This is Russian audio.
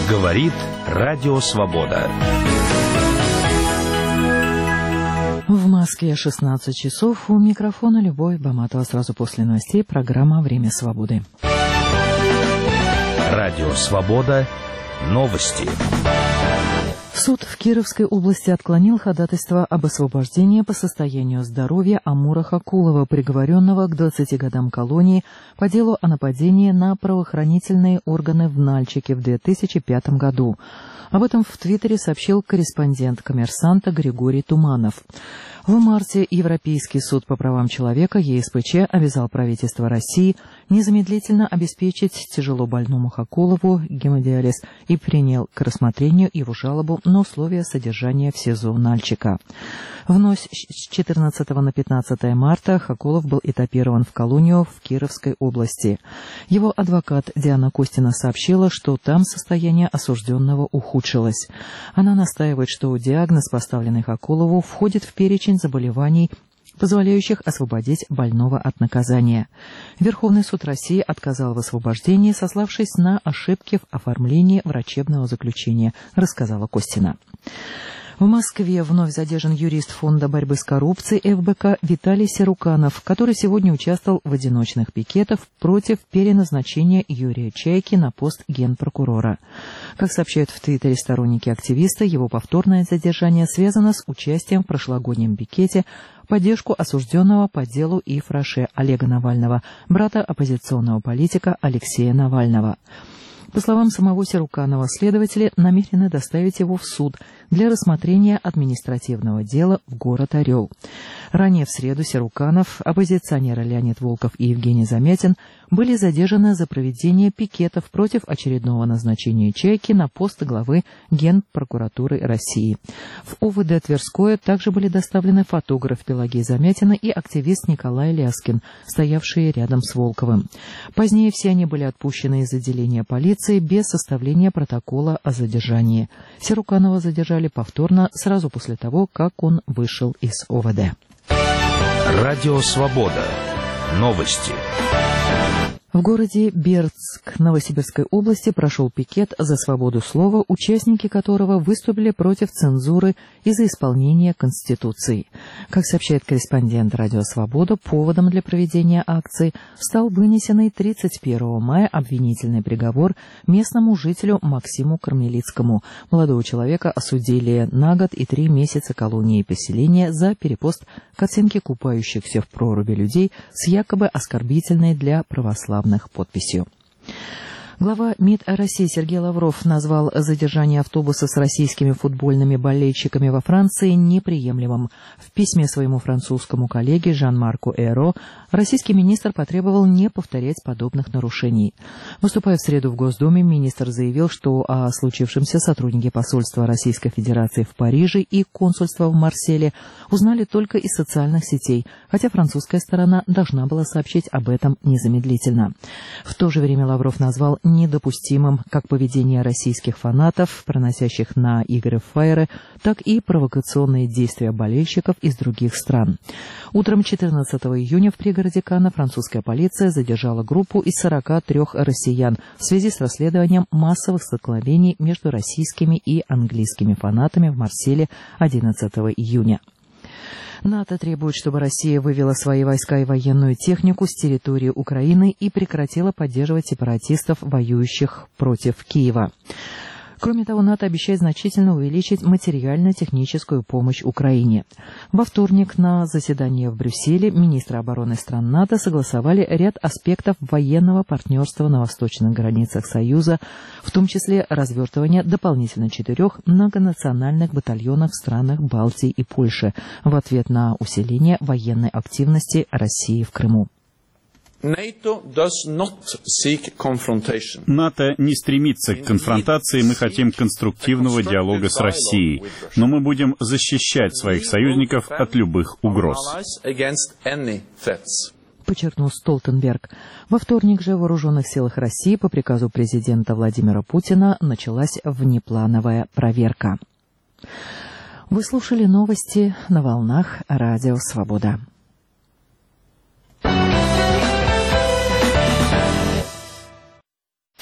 Говорит Радио Свобода. В Москве 16 часов. У микрофона Любовь Баматова. Сразу после новостей программа «Время свободы». Радио Свобода. Новости. Суд в Кировской области отклонил ходатайство об освобождении по состоянию здоровья Амура Хакулова, приговоренного к 20 годам колонии по делу о нападении на правоохранительные органы в Нальчике в 2005 году. Об этом в Твиттере сообщил корреспондент «Коммерсанта» Григорий Туманов. В марте Европейский суд по правам человека ЕСПЧ обязал правительство России незамедлительно обеспечить тяжело больному Хакулову гемодиализ и принял к рассмотрению его жалобу на условия содержания в СИЗО Нальчика. В ночь с 14 на 15 марта Хакулов был этапирован в колонию в Кировской области. Его адвокат Диана Костина сообщила, что там состояние осужденного ухудшилось. Она настаивает, что диагноз, поставленный Хакулову, входит в перечень заболеваний, позволяющих освободить больного от наказания. Верховный суд России отказал в освобождении, сославшись на ошибки в оформлении врачебного заключения, рассказала Костина. В Москве вновь задержан юрист Фонда борьбы с коррупцией ФБК Виталий Серуканов, который сегодня участвовал в одиночных пикетах против переназначения Юрия Чайки на пост генпрокурора. Как сообщают в Твиттере сторонники активиста, его повторное задержание связано с участием в прошлогоднем пикете в поддержку осужденного по делу Ифраше Олега Навального, брата оппозиционного политика Алексея Навального. По словам самого Серуканова, следователи намерены доставить его в суд для рассмотрения административного дела в город Орел. Ранее в среду Серуканов, оппозиционеры Леонид Волков и Евгений Замятин были задержаны за проведение пикетов против очередного назначения Чайки на пост главы Генпрокуратуры России. В ОВД Тверское также были доставлены фотограф Пелагеи Замятина и активист Николай Ляскин, стоявшие рядом с Волковым. Позднее все они были отпущены из отделения полиции без составления протокола о задержании. Серуканова задержали повторно сразу после того, как он вышел из ОВД. Радио Свобода. Новости. В городе Бердск Новосибирской области прошел пикет за свободу слова, участники которого выступили против цензуры из-за исполнения Конституции. Как сообщает корреспондент «Радио Свобода», поводом для проведения акции стал вынесенный 31 мая обвинительный приговор местному жителю Максиму Кармелицкому. Молодого человека осудили на год и 3 месяца колонии и поселения за перепост картинки купающихся в проруби людей с якобы оскорбительной для православных подписью. Глава МИД России Сергей Лавров назвал задержание автобуса с российскими футбольными болельщиками во Франции неприемлемым. В письме своему французскому коллеге Жан-Марку Эро российский министр потребовал не повторять подобных нарушений. Выступая в среду в Госдуме, министр заявил, что о случившемся сотрудники посольства Российской Федерации в Париже и консульства в Марселе узнали только из социальных сетей, хотя французская сторона должна была сообщить об этом незамедлительно. В то же время Лавров назвал недопустимым как поведение российских фанатов, проносящих на игры фаеры, так и провокационные действия болельщиков из других стран. Утром 14 июня в пригороде Канна французская полиция задержала группу из 43 россиян в связи с расследованием массовых столкновений между российскими и английскими фанатами в Марселе 11 июня. НАТО требует, чтобы Россия вывела свои войска и военную технику с территории Украины и прекратила поддерживать сепаратистов, воюющих против Киева. Кроме того, НАТО обещает значительно увеличить материально-техническую помощь Украине. Во вторник на заседании в Брюсселе министры обороны стран НАТО согласовали ряд аспектов военного партнерства на восточных границах Союза, в том числе развертывание дополнительно 4 многонациональных батальонов в странах Балтии и Польши в ответ на усиление военной активности России в Крыму. НАТО не стремится к конфронтации, мы хотим конструктивного диалога с Россией, но мы будем защищать своих союзников от любых угроз. Подчеркнул Столтенберг. Во вторник же в Вооруженных силах России по приказу президента Владимира Путина началась внеплановая проверка. Вы слушали новости на волнах Радио Свобода.